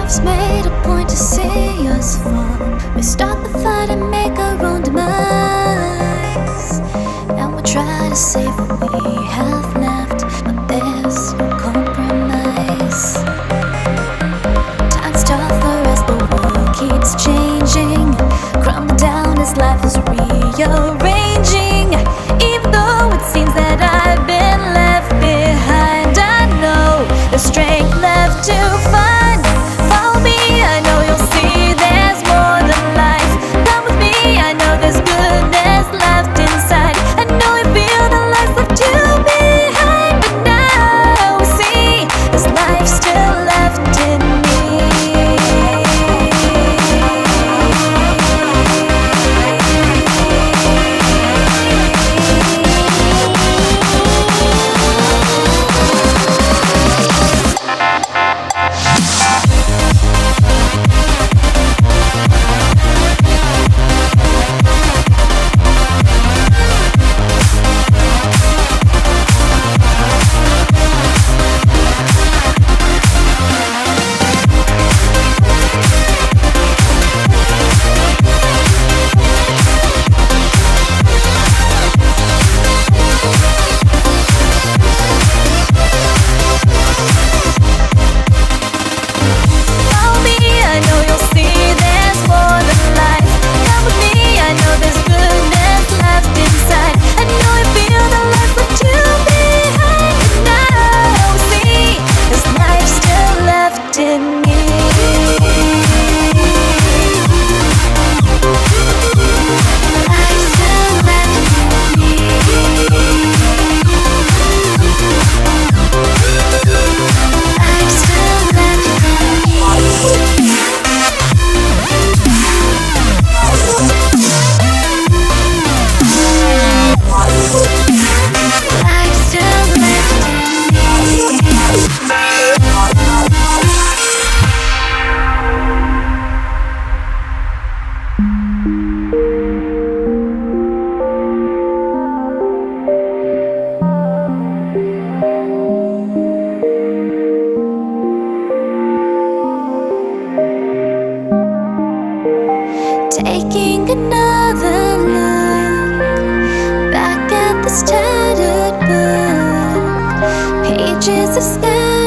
Life's made a point to see us fall. We start the fight and make our own demise, and we try to save what we have left, but there's no compromise. Time's tougher as the world keeps changing, crumbling down as life is rearranging. Even though it seems that I've been left behind, I know there's strength left to find. Follow me, I know you'll see there's more than life. Come with me, I know there's goodness left inside. I know you feel the life left you behind, but now we see there's life still left in me. Taking another look back at this tattered book, pages of sky.